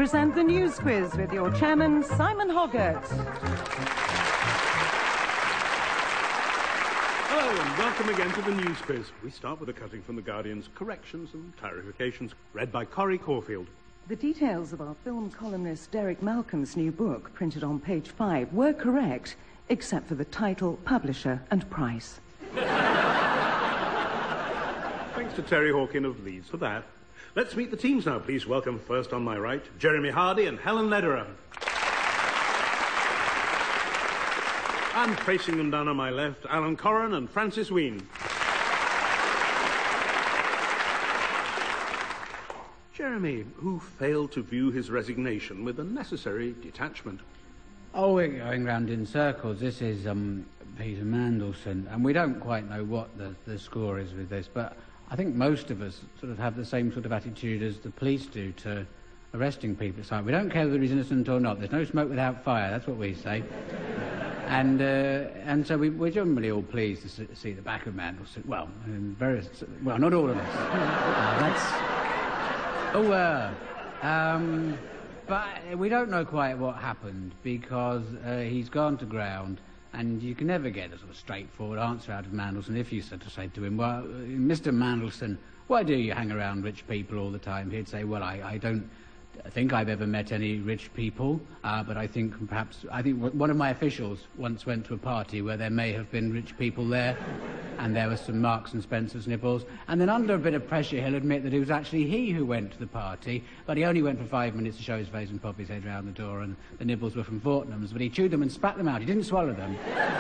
present the News Quiz with your chairman, Simon Hoggart. Hello and welcome again to the News Quiz. We start with a cutting from The Guardian's Corrections and Clarifications, read by Corrie Corfield. The details of our film columnist Derek Malcolm's new book, printed on page 5, were correct, except for the title, publisher and price. Thanks to Terry Hawkin of Leeds for that. Let's meet the teams now. Please welcome first on my right, Jeremy Hardy and Helen Lederer. And facing them down on my left, Alan Corran and Francis Ween. Jeremy, who failed to view his resignation with the necessary detachment. Oh, we're going round in circles. This is Peter Mandelson, and we don't quite know what the score is with this, but I think most of us sort of have the same sort of attitude as the police do to arresting people. It's like, we don't care whether he's innocent or not. There's no smoke without fire. That's what we say. And so we're generally all pleased to see the back of Mandelson. Well, not all of us. But we don't know quite what happened because he's gone to ground. And you can never get a sort of straightforward answer out of Mandelson if you sort of say to him, well, Mr. Mandelson, why do you hang around rich people all the time? He'd say, well, I don't think I've ever met any rich people, but I think one of my officials once went to a party where there may have been rich people there, and there were some Marks and Spencer's nibbles, and then under a bit of pressure he'll admit that it was actually he who went to the party, but he only went for 5 minutes to show his face and pop his head round the door, and the nibbles were from Fortnum's, but he chewed them and spat them out. He didn't swallow them.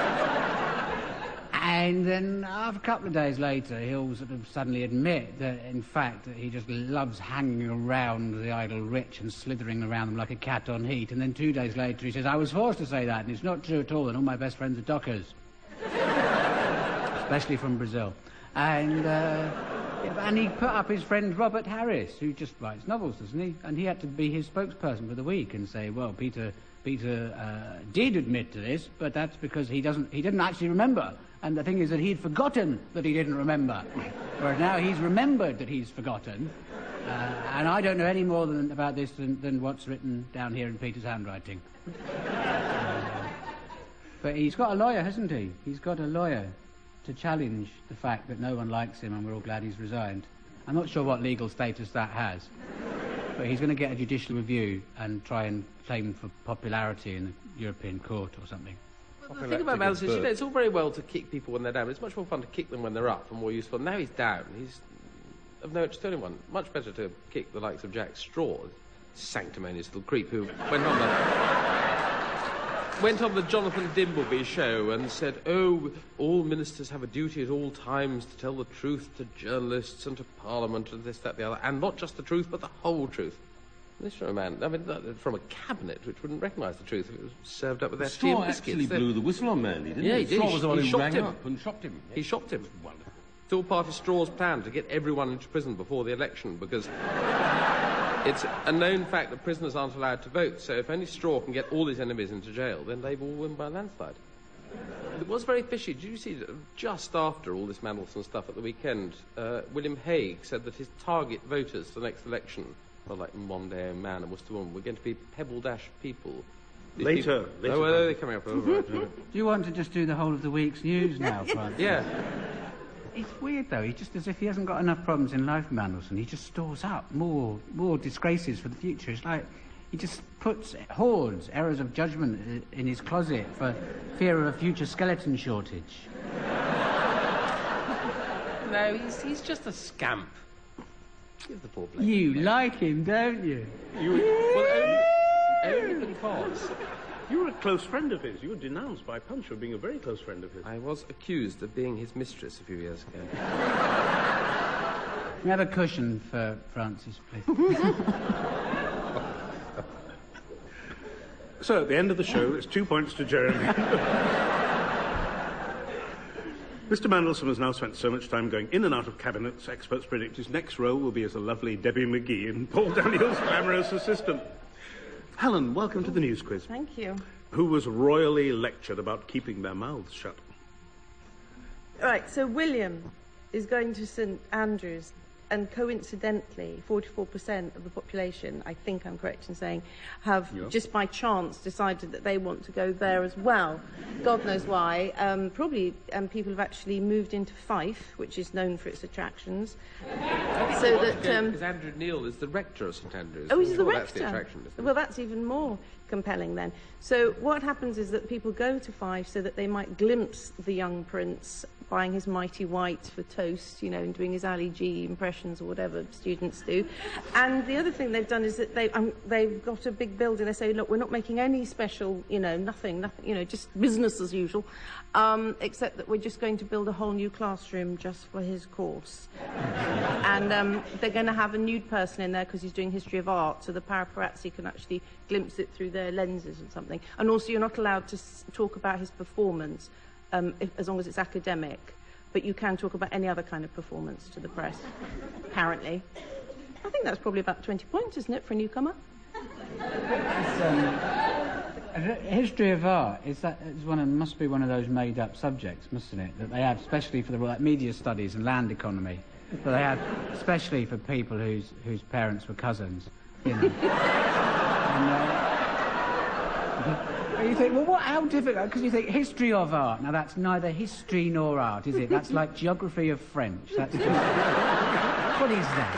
And then a couple of days later, he'll sort of suddenly admit that, in fact, that he just loves hanging around the idle rich and slithering around them like a cat on heat. And then 2 days later, he says, I was forced to say that, and it's not true at all, and all my best friends are dockers. Especially from Brazil. And he put up his friend Robert Harris, who just writes novels, doesn't he? And he had to be his spokesperson for the week and say, well, Peter did admit to this, but that's because he didn't actually remember. And the thing is that he'd forgotten that he didn't remember. Whereas now he's remembered that he's forgotten. And I don't know any more about this than what's written down here in Peter's handwriting. But he's got a lawyer, hasn't he? He's got a lawyer to challenge the fact that no one likes him and we're all glad he's resigned. I'm not sure what legal status that has. But he's going to get a judicial review and try and claim for popularity in the European Court or something. The thing about Mandelson is, it's all very well to kick people when they're down, but it's much more fun to kick them when they're up and more useful. Now he's down. He's of no interest to anyone. Much better to kick the likes of Jack Straw, sanctimonious little creep who went on the Jonathan Dimbleby show and said, oh, all ministers have a duty at all times to tell the truth to journalists and to Parliament and this, that, the other, and not just the truth, but the whole truth. This from a man, from a cabinet which wouldn't recognise the truth if it was served up with their tea and biscuits. Straw actually blew the whistle on Mandy, didn't he? Yeah, he did. Straw was the one who rang him. up and shocked him. Yeah. He shocked him. Wonderful. It's all part of Straw's plan to get everyone into prison before the election, because it's a known fact that prisoners aren't allowed to vote, so if only Straw can get all his enemies into jail, then Labour will win by a landslide. It was very fishy. Did you see that just after all this Mandelson stuff at the weekend, William Hague said that his target voters for the next election, well, like Monday, man and Worcester Woman, were going to be Pebble Dash people. Later. Oh, well, they're coming up. Oh, right. Do you want to just do the whole of the week's news now, Francis? Yeah. It's weird, though. He's just as if he hasn't got enough problems in life, Mandelson. He just stores up more disgraces for the future. It's like he just hoards errors of judgment in his closet for fear of a future skeleton shortage. No, he's just a scamp. Give the poor bloke. You like him, don't you? Only because You were a close friend of his. You were denounced by Punch for being a very close friend of his. I was accused of being his mistress a few years ago. Can we have a cushion for Francis, please? So, at the end of the show, it's 2 points to Jeremy. Mr. Mandelson has now spent so much time going in and out of cabinets, experts predict his next role will be as a lovely Debbie McGee in Paul Daniels' glamorous assistant. Helen, welcome to the News Quiz. Thank you. Who was royally lectured about keeping their mouths shut? Right, so William is going to St Andrews and coincidentally, 44% of the population, I think I'm correct in saying, have just by chance decided that they want to go there as well. God knows why. Probably people have actually moved into Fife, which is known for its attractions. So that because Andrew Neil is the rector of St Andrews. Oh, he's the rector. That's the attraction, isn't it? Well, that's even more compelling then. So what happens is that people go to Fife so that they might glimpse the young prince buying his mighty white for toast, you know, and doing his Ali G impressions or whatever students do. And the other thing they've done is that they've got a big building. They say, look, we're not making any special, you know, nothing, you know, just business as usual, except that we're just going to build a whole new classroom just for his course. And they're going to have a nude person in there because he's doing history of art, so the paparazzi can actually glimpse it through their lenses and something. And also you're not allowed to talk about his performance as long as it's academic, but you can talk about any other kind of performance to the press, apparently. I think that's probably about 20 points, isn't it, for a newcomer? History of art must be one of those made-up subjects, mustn't it? That they have, especially for the media studies and land economy. That they have, especially for people whose parents were cousins. You know. You think, well, how difficult? Because you think history of art. Now that's neither history nor art, is it? That's like geography of French. That's just, what is that?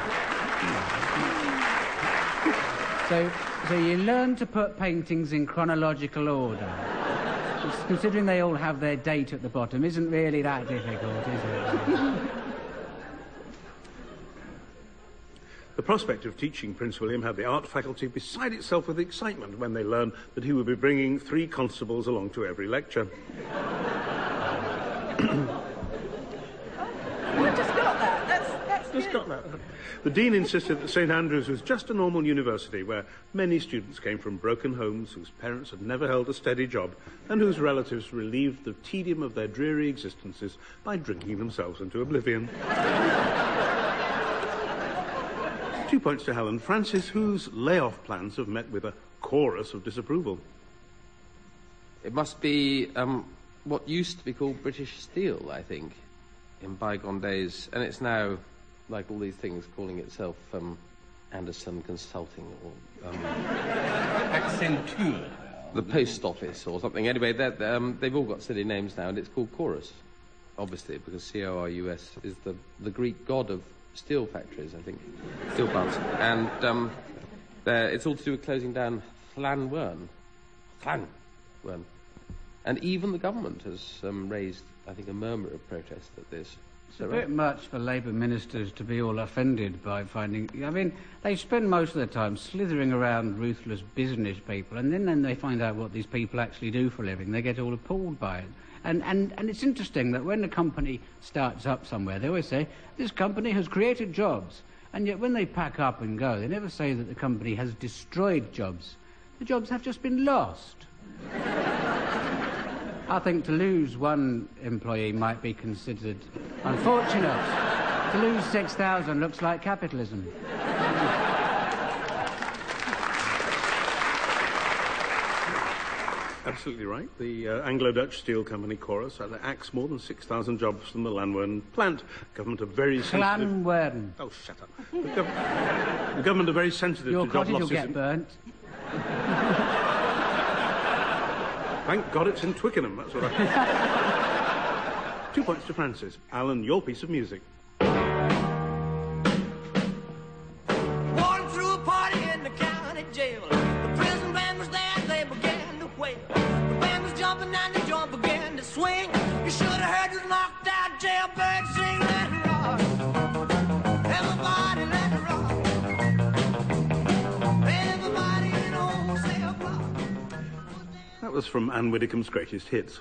So you learn to put paintings in chronological order. Considering they all have their date at the bottom, isn't really that difficult, is it? The prospect of teaching Prince William had the art faculty beside itself with excitement when they learned that he would be bringing 3 constables along to every lecture. I just got that. That's Just got that. The Dean insisted that St Andrews was just a normal university where many students came from broken homes whose parents had never held a steady job and whose relatives relieved the tedium of their dreary existences by drinking themselves into oblivion. 2 points to Helen Francis, whose layoff plans have met with a chorus of disapproval. It must be what used to be called British Steel, I think, in bygone days. And it's now, like all these things, calling itself Anderson Consulting or... Accenture. The Post Office or something. Anyway, they've all got silly names now, and it's called Chorus, obviously, because C-O-R-U-S is the Greek god of steel factories, I think. Steel plants. And it's all to do with closing down Llanwern. Llanwern. And even the government has raised, I think, a murmur of protest at this. It's a bit much for Labour ministers to be all offended by finding... I mean, they spend most of their time slithering around ruthless business people, and then they find out what these people actually do for a living. They get all appalled by it. And it's interesting that when a company starts up somewhere, they always say, this company has created jobs. And yet when they pack up and go, they never say that the company has destroyed jobs. The jobs have just been lost. I think to lose one employee might be considered unfortunate. To lose 6,000 looks like capitalism. Absolutely right. The Anglo-Dutch Steel Company chorus had axed more than 6,000 jobs from the Llanwern plant. Government are very sensitive... Llanwern. Oh, shut up. The government are very sensitive Your to job cottage losses... will get burnt. Thank God it's in Twickenham, that's what I... 2 points to Francis. Alan, your piece of music. Walking through a party in the county jail. The prison band was there, they began to wail. The band was jumping and the joint began to swing. You should have heard this knocked out jailbird sing. Let it rock. Everybody let it rock. Everybody in old cell block. That was from Anne Widdecombe's greatest hits.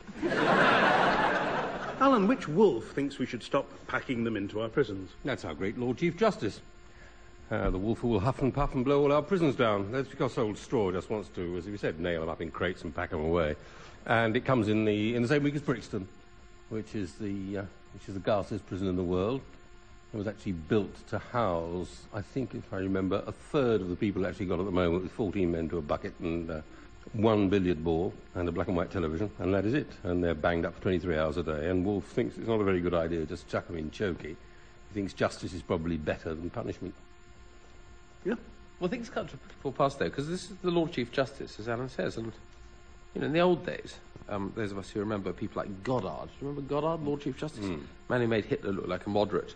Alan, which wolf thinks we should stop packing them into our prisons? That's our great Lord Chief Justice. The wolf who will huff and puff and blow all our prisons down. That's because old Straw just wants to, as we said, nail them up in crates and pack them away. And it comes in the same week as Brixton, which is the ghastliest prison in the world. It was actually built to house, I think, if I remember, a third of the people actually got at the moment, with 14 men to a bucket and 1 billiard ball and a black and white television, and that is it. And they're banged up for 23 hours a day. And Wolf thinks it's not a very good idea to just chuck them in chokey. He thinks justice is probably better than punishment. Yeah. Well, things come to full pass, though, because this is the Lord Chief Justice, as Alan says, and, you know, in the old days, those of us who remember people like Goddard. Do you remember Goddard, Lord Chief Justice? Man who made Hitler look like a moderate.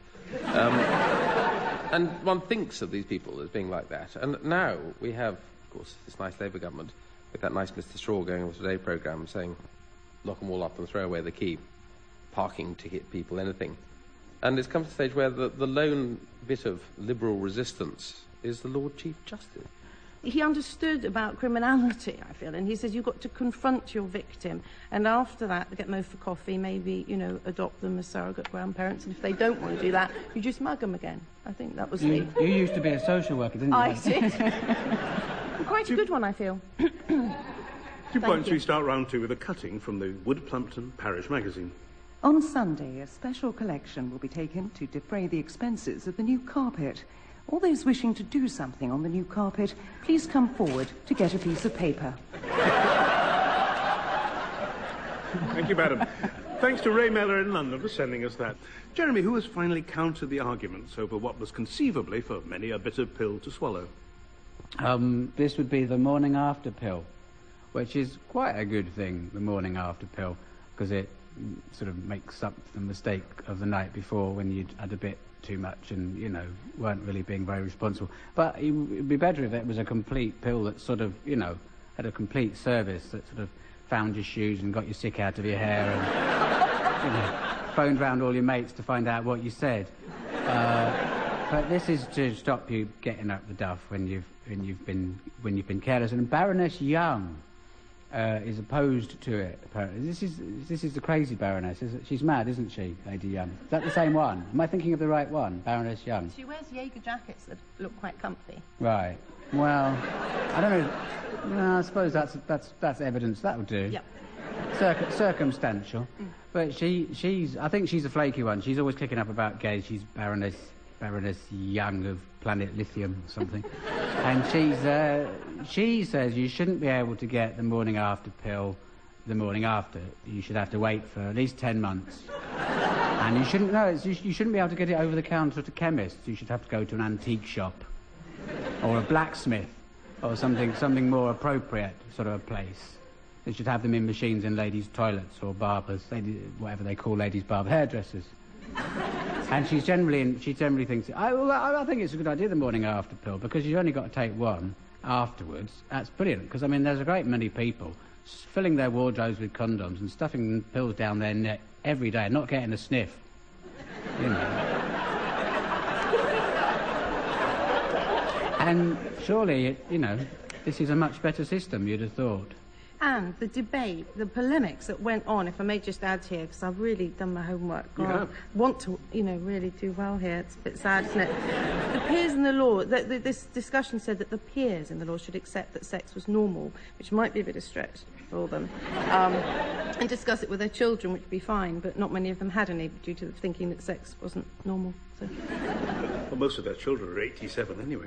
And one thinks of these people as being like that. And now we have, of course, this nice Labour government with that nice Mr Straw going on the Today programme saying, lock them all up and throw away the key. Parking ticket people, anything. And it's come to the stage where the lone bit of liberal resistance is the Lord Chief Justice. He understood about criminality, I feel, and he says you've got to confront your victim, and after that, get them over for coffee, maybe, you know, adopt them as surrogate grandparents, and if they don't want to do that, you just mug them again. I think that was You used to be a social worker, didn't you? I did. Quite a good one, I feel. 2 points we start round 2 with a cutting from the Wood Plumpton Parish Magazine. On Sunday, a special collection will be taken to defray the expenses of the new carpet. All those wishing to do something on the new carpet, please come forward to get a piece of paper. Thank you, madam. Thanks to Ray Mellor in London for sending us that. Jeremy, who has finally countered the arguments over what was conceivably for many a bitter pill to swallow? This would be the morning after pill, which is quite a good thing, the morning after pill, because it sort of makes up the mistake of the night before when you'd had a bit too much and, you know, weren't really being very responsible. But it would be better if it was a complete pill that sort of, you know, had a complete service that sort of found your shoes and got your sick out of your hair and, you know, phoned round all your mates to find out what you said. But this is to stop you getting up the duff when you've been careless. And Baroness Young is opposed to it, apparently. This is the crazy Baroness. She's mad, isn't she, Lady Young? Is that the same one? Am I thinking of the right one, Baroness Young? She wears Jaeger jackets that look quite comfy. Right. Well, I don't know. No, I suppose that's evidence. That would do. Yep. Circumstantial. But I think she's a flaky one. She's always kicking up about gays. She's Baroness Young of Planet Lithium or something. And she says you shouldn't be able to get the morning after pill the morning after. You should have to wait for at least 10 months. And you shouldn't be able to get it over the counter at a chemist. You should have to go to an antique shop or a blacksmith or something more appropriate sort of a place. They should have them in machines in ladies' toilets or barbers, whatever they call ladies' barber, hairdressers. And she generally thinks, I think it's a good idea, the morning after pill, because you've only got to take one afterwards. That's brilliant, because, I mean, there's a great many people filling their wardrobes with condoms and stuffing pills down their neck every day and not getting a sniff. You know. And surely, this is a much better system, you'd have thought. And the debate, the polemics that went on, if I may just add here, because I've really done my homework. I want to, really do well here. It's a bit sad, isn't it? The peers in the law, this discussion said that the peers in the law should accept that sex was normal, which might be a bit of a stretch for them, and discuss it with their children, which would be fine, but not many of them had any due to thinking that sex wasn't normal. So. Well, most of their children are 87 anyway.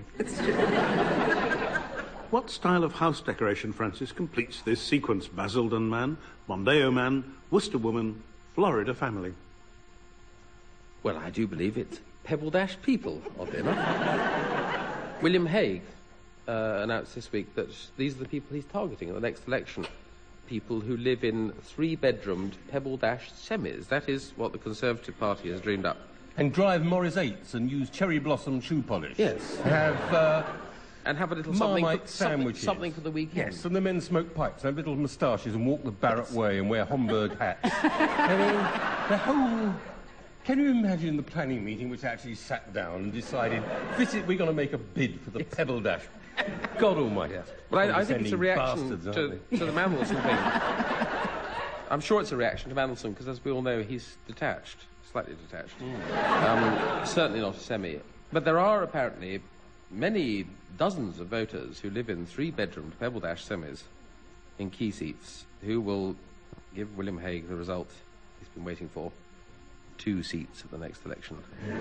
What style of house decoration, Francis, completes this sequence? Basildon man, Mondeo man, Worcester woman, Florida family. Well, I do believe it's Pebble Dash people, oddly enough. William Hague announced this week that these are the people he's targeting at the next election. People who live in 3-bedroomed Pebble Dash semis. That is what the Conservative Party has dreamed up. And drive Morris 8s and use cherry blossom shoe polish. Yes. And have a little something for the weekend. Yes, and the men smoke pipes, and have little moustaches and walk the Barrett way and wear Homburg hats. I mean, the whole... Can you imagine the planning meeting which actually sat down and decided, we're going to make a bid for the Pebble Dash? God almighty. Yes. But I think it's a reaction to the Mandelson thing. I'm sure it's a reaction to Mandelson, because as we all know, he's detached, slightly detached. Certainly not a semi. But there are apparently many dozens of voters who live in 3-bedroomed Pebble Dash semis in key seats who will give William Hague the result he's been waiting for: 2 seats at the next election.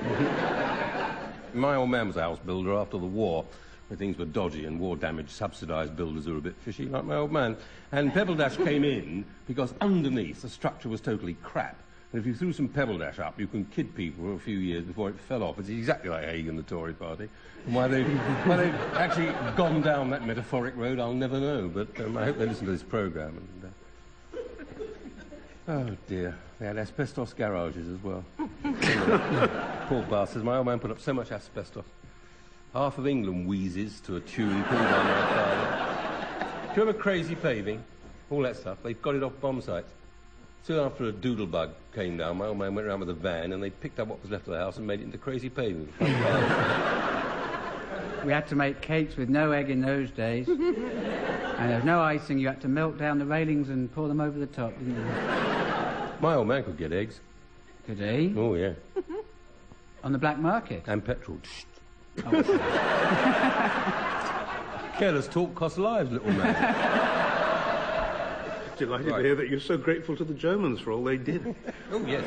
My old man was a house builder after the war, where things were dodgy and war-damaged subsidised builders were a bit fishy, like my old man. And Pebble Dash came in because underneath the structure was totally crap. And if you threw some pebble dash up, you can kid people for a few years before it fell off. It's exactly like Haig and the Tory party. And why they've actually gone down that metaphoric road, I'll never know. But I hope they listen to this programme. And, oh, dear. They had asbestos garages as well. Poor bastards. My old man put up so much asbestos. Half of England wheezes to a tune pulled by my father. Do you remember crazy paving? All that stuff. They got it off bomb sites. Soon after a doodlebug came down, my old man went around with a van and they picked up what was left of the house and made it into crazy paving. We had to make cakes with no egg in those days. And there was no icing. You had to melt down the railings and pour them over the top, didn't you? My old man could get eggs. Could he? Oh, yeah. On the black market? And petrol. Oh. Careless talk costs lives, little man. Delighted to hear that you're so grateful to the Germans for all they did. Oh, yes.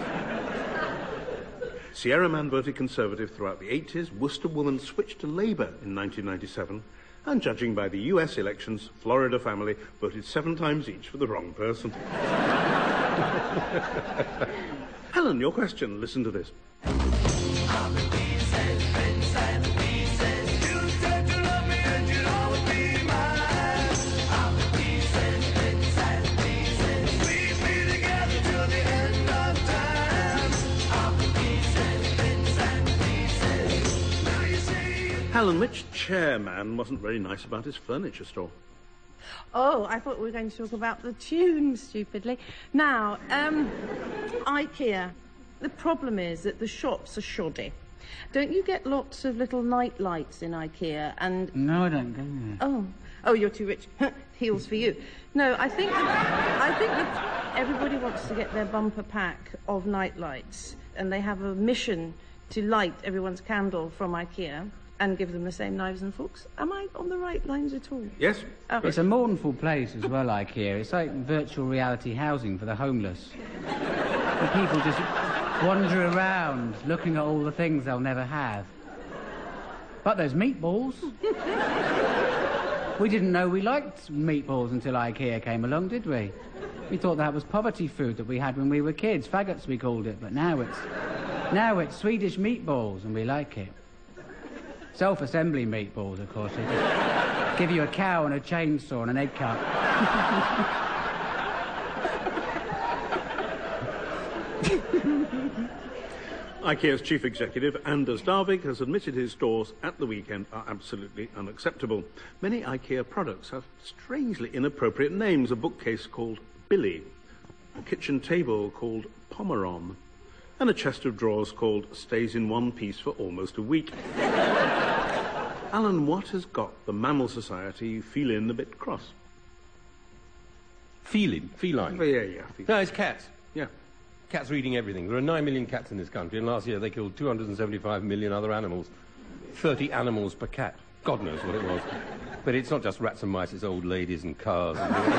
Sierra Man voted Conservative throughout the 80s. Worcester woman switched to Labour in 1997. And judging by the US elections, Florida family voted 7 times each for the wrong person. Helen, your question. Listen to this. Helen, which chairman wasn't very nice about his furniture store? Oh, I thought we were going to talk about the tune, stupidly. Now, IKEA. The problem is that the shops are shoddy. Don't you get lots of little night lights in IKEA? And no, I don't go there. Oh, you're too rich. Heels for you. No, I think that everybody wants to get their bumper pack of night lights, and they have a mission to light everyone's candle from IKEA and give them the same knives and forks. Am I on the right lines at all? Yes. Oh. It's a mournful place as well, IKEA. It's like virtual reality housing for the homeless. The people just wander around looking at all the things they'll never have. But there's meatballs. We didn't know we liked meatballs until IKEA came along, did we? We thought that was poverty food that we had when we were kids. Faggots, we called it. But now it's Swedish meatballs, and we like it. Self-assembly meatballs, of course. They just give you a cow and a chainsaw and an egg cup. IKEA's chief executive, Anders Darvik, has admitted his stores at the weekend are absolutely unacceptable. Many IKEA products have strangely inappropriate names. A bookcase called Billy, a kitchen table called Pomeron, and a chest of drawers called Stays in One Piece for almost a week. Alan, what has got the Mammal Society feeling a bit cross? Feline. Oh, yeah. No, it's cats. Yeah. Cats are eating everything. There are 9 million cats in this country, and last year they killed 275 million other animals. 30 animals per cat. God knows what it was. But it's not just rats and mice, it's old ladies and cars.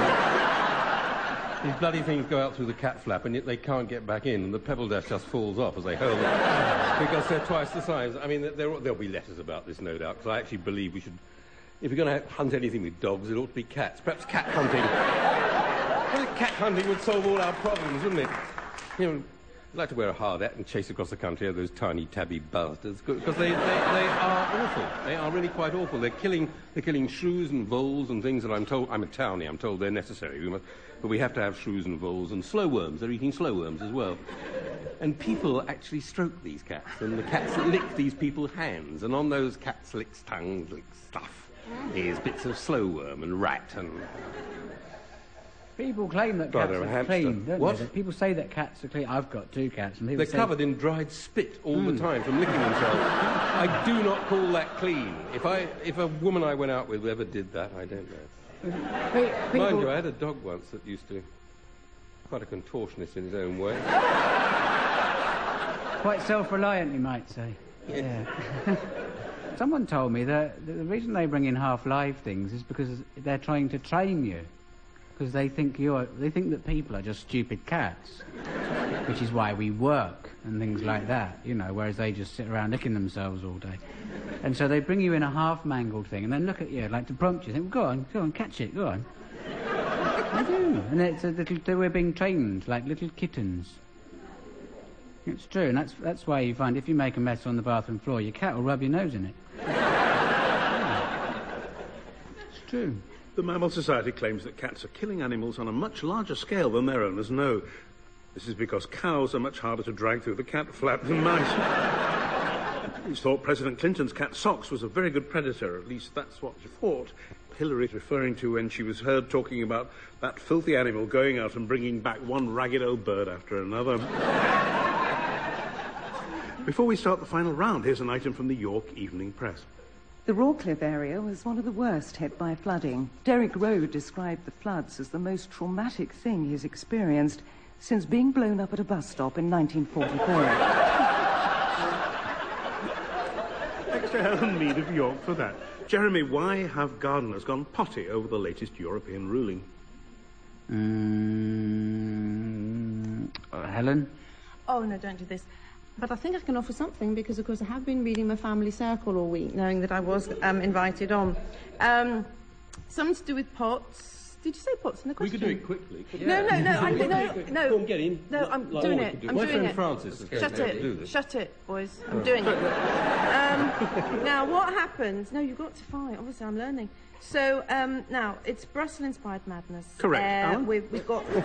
These bloody things go out through the cat flap, and yet they can't get back in, and the pebble dash just falls off as they hurl it, because they're twice the size. I mean, there'll be letters about this, no doubt, because I actually believe we should... If you're going to hunt anything with dogs, it ought to be cats. Perhaps cat hunting. Well, cat hunting would solve all our problems, wouldn't it? You know, I'd like to wear a hard hat and chase across the country of those tiny tabby bastards, because they are awful. They are really quite awful. They're killing shrews and voles and things that I'm told... I'm a townie, I'm told they're necessary. But we have to have shrews and voles and slow worms. They're eating slow worms as well. And people actually stroke these cats, and the cats lick these people's hands, and on those cats' licks, tongues, licks, stuff is bits of slow worm and rat and... People claim that cats are clean, don't what? they? People say that cats are clean. I've got 2 cats. And they're covered in dried spit all the time from licking themselves. I do not call that clean. If a woman I went out with ever did that, I don't know. Mind you, I had a dog once that used to... Quite a contortionist in his own way. Quite self-reliant, you might say. Yeah. Someone told me that the reason they bring in half-live things is because they're trying to train you. Because they think that people are just stupid cats, which is why we work and things like that, you know, whereas they just sit around licking themselves all day. And so they bring you in a half-mangled thing and then look at you, like to prompt you, think, well, go on, catch it, go on. They do. And we're being trained like little kittens. It's true, and that's why you find if you make a mess on the bathroom floor, your cat will rub your nose in it. It's true. The Mammal Society claims that cats are killing animals on a much larger scale than their owners know. This is because cows are much harder to drag through the cat flap than mice. It's thought President Clinton's cat Socks was a very good predator, at least that's what she thought. Hillary's referring to when she was heard talking about that filthy animal going out and bringing back one ragged old bird after another. Before we start the final round, here's an item from the York Evening Press. The Rawcliffe area was one of the worst hit by flooding. Derek Rowe described the floods as the most traumatic thing he's experienced since being blown up at a bus stop in 1944. Thanks to Helen Mead of York for that. Jeremy, why have gardeners gone potty over the latest European ruling? Helen? Oh, no, don't do this. But I think I can offer something because, of course, I have been reading my family circle all week, knowing that I was invited on. Something to do with pots. Did you say pots in the question? We could do it quickly. No. Go on, get in. No, I'm Like doing all it. we could do. I'm My doing friend it. Francis is going to do this. Shut it, boys. I'm doing it. Now, what happens? No, you've got to fight. Obviously, I'm learning. So, now, it's Brussels-inspired madness. Correct. Alan? We've got... No,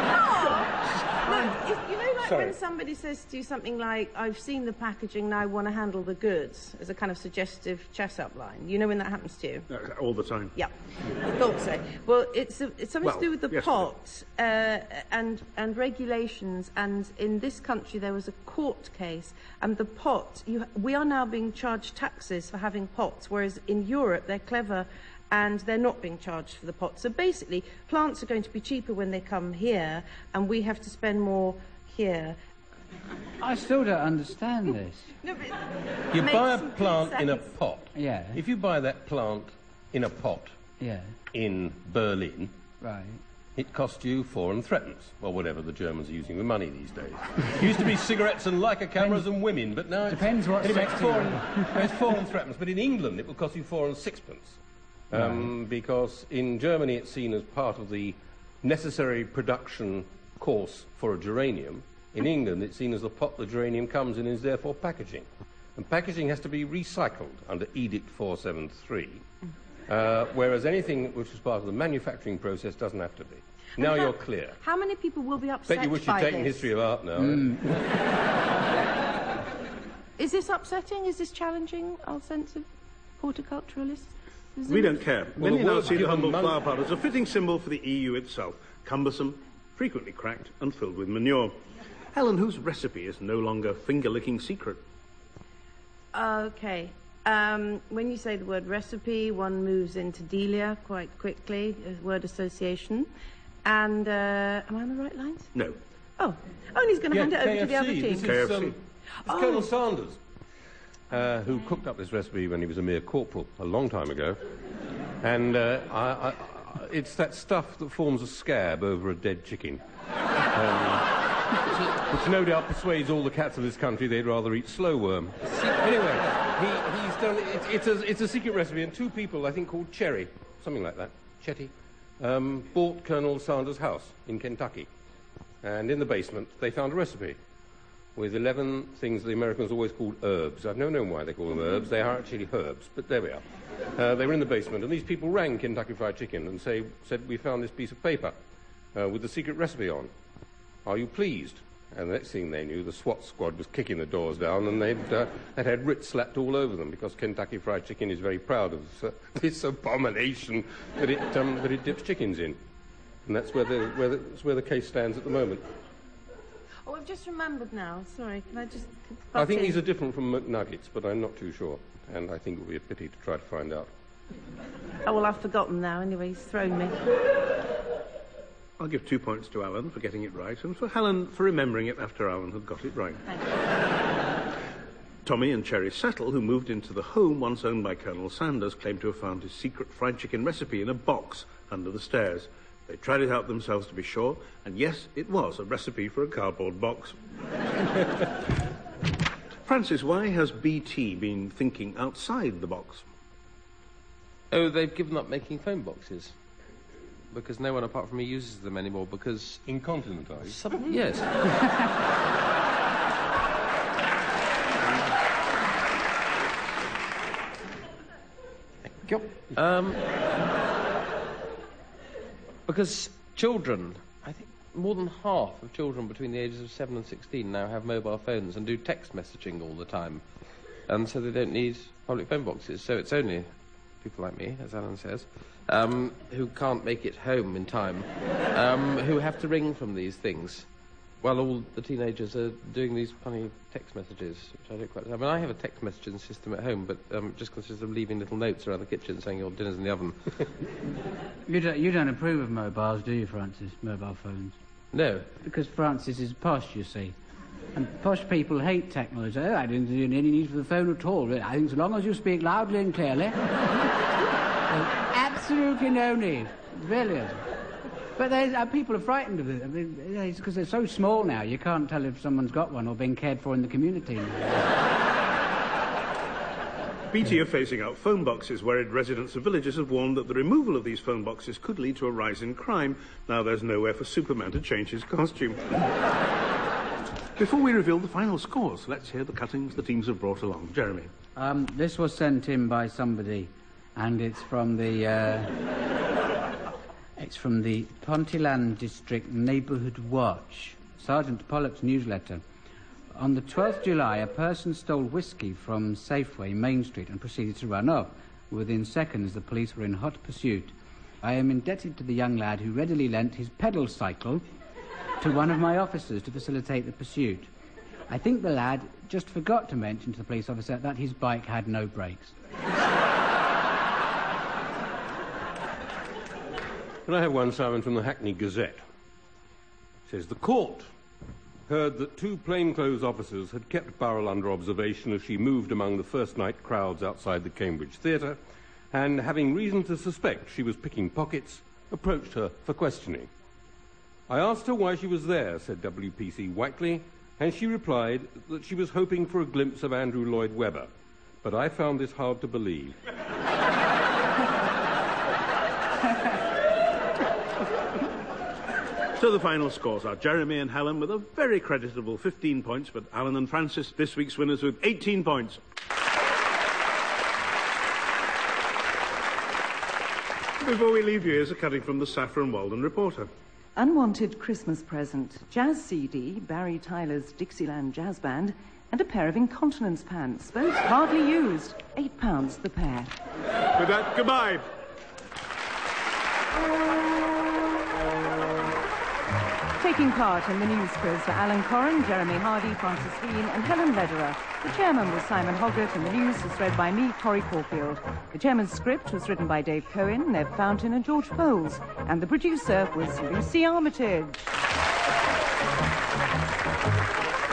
you know, like when somebody says to you something like, I've seen the packaging, now I want to handle the goods, as a kind of suggestive chess-up line. You know when that happens to you? All the time. Yeah, I thought so. Well, it's something to do with the yes, pot and regulations. And in this country, there was a court case, and the pot. We are now being charged taxes for having pots, whereas in Europe they're clever and they're not being charged for the pot. So basically, plants are going to be cheaper when they come here, and we have to spend more here. I still don't understand this. No, but You makes buy a complete plant in a sense. pot. Yeah. If you buy that plant in a pot Yeah, in Berlin, right. it cost you 4 and threepence, or whatever the Germans are using the money these days. It used to be cigarettes and Leica cameras and women, but now Depends what anyway, sector it's 4 and threepence. But in England, it will cost you 4 and sixpence, because in Germany it's seen as part of the necessary production course for a geranium. In England, it's seen as the pot the geranium comes in is therefore packaging, and packaging has to be recycled under Edict 473. Whereas anything which is part of the manufacturing process doesn't have to be. Now you're clear. How many people will be upset Bet you wish by you'd taken this? history of art now. Is this upsetting? Is this challenging our sense of horticulturalists? We don't care. Well, Many the now world see the given humble money- flower pot as a fitting symbol for the EU itself. Cumbersome, frequently cracked and filled with manure. Helen, whose recipe is no longer finger-licking secret? Okay. When you say the word recipe, one moves into Delia quite quickly, word association. And, am I on the right lines? No. Oh, and he's going to hand it over to the other KFC. team. This is, KFC. it's Colonel Sanders, who cooked up this recipe when he was a mere corporal a long time ago. And it's that stuff that forms a scab over a dead chicken. Which no doubt persuades all the cats of this country they'd rather eat slow worm. Anyway, he's done it's a secret recipe, and 2 people, I think, called Cherry, something like that, Chetty, bought Colonel Sanders' house in Kentucky. And in the basement, they found a recipe with 11 things the Americans always called herbs. I've never known why they call them herbs. They are actually herbs, but there we are. They were in the basement, and these people rang Kentucky Fried Chicken and said, we found this piece of paper with the secret recipe on. Are you pleased? And the next thing they knew, the SWAT squad was kicking the doors down, and they'd had writs slapped all over them because Kentucky Fried Chicken is very proud of this abomination that it dips chickens in, and that's where the case stands at the moment. Oh, I've just remembered now. Sorry, can I just... I think these are different from McNuggets, but I'm not too sure, and I think it would be a pity to try to find out. Oh, well, I've forgotten now. Anyway, he's thrown me. I'll give 2 points to Alan for getting it right, and for Helen for remembering it after Alan had got it right. Thank you. Tommy and Cherry Settle, who moved into the home once owned by Colonel Sanders, claim to have found his secret fried chicken recipe in a box under the stairs. They tried it out themselves to be sure, and yes, it was a recipe for a cardboard box. Francis, why has BT been thinking outside the box? Oh, they've given up making phone boxes. Because no one apart from me uses them anymore, because... Incontinent, are you? Yes. Thank you. Because children, I think more than half of children between the ages of 7 and 16 now have mobile phones and do text messaging all the time. And so they don't need public phone boxes. So it's only people like me, as Alan says, who can't make it home in time, who have to ring from these things, while all the teenagers are doing these funny text messages, which I don't quite... I mean, I have a text messaging system at home, but it just consists of leaving little notes around the kitchen saying your dinner's in the oven. You don't approve of mobiles, do you, Francis? Mobile phones? No. Because Francis is posh, you see. And posh people hate technology. Oh, I don't see any need for the phone at all. I think so long as you speak loudly and clearly, there's absolutely no need. Brilliant. But people are frightened of it. I mean, it's because they're so small now, you can't tell if someone's got one or being cared for in the community. BT are phasing out phone boxes. Worried residents of villages have warned that the removal of these phone boxes could lead to a rise in crime. Now there's nowhere for Superman to change his costume. Before we reveal the final scores, let's hear the cuttings the teams have brought along. Jeremy. This was sent in by somebody, and it's from the Pontyland District Neighbourhood Watch, Sergeant Pollock's newsletter. On the 12th July, a person stole whiskey from Safeway, Main Street, and proceeded to run off. Within seconds, the police were in hot pursuit. I am indebted to the young lad who readily lent his pedal cycle to one of my officers to facilitate the pursuit. I think the lad just forgot to mention to the police officer that his bike had no brakes. Can I have one, Simon, from the Hackney Gazette? It says, the court heard that 2 plainclothes officers had kept Burrell under observation as she moved among the first-night crowds outside the Cambridge Theatre, and, having reason to suspect she was picking pockets, approached her for questioning. I asked her why she was there, said WPC Whiteley, and she replied that she was hoping for a glimpse of Andrew Lloyd Webber. But I found this hard to believe. So the final scores are Jeremy and Helen with a very creditable 15 points, but Alan and Francis, this week's winners, with 18 points. Before we leave you, here's a cutting from the Saffron Walden Reporter. Unwanted Christmas present, jazz CD, Barry Tyler's Dixieland Jazz Band, and a pair of incontinence pants, both hardly used. £8 the pair. With that, goodbye. Taking part in the news quiz were Alan Corran, Jeremy Hardy, Francis Wheen and Helen Lederer. The chairman was Simon Hoggart and the news was read by me, Corrie Caulfield. The chairman's script was written by Dave Cohen, Neb Fountain and George Poles. And the producer was Lucy Armitage.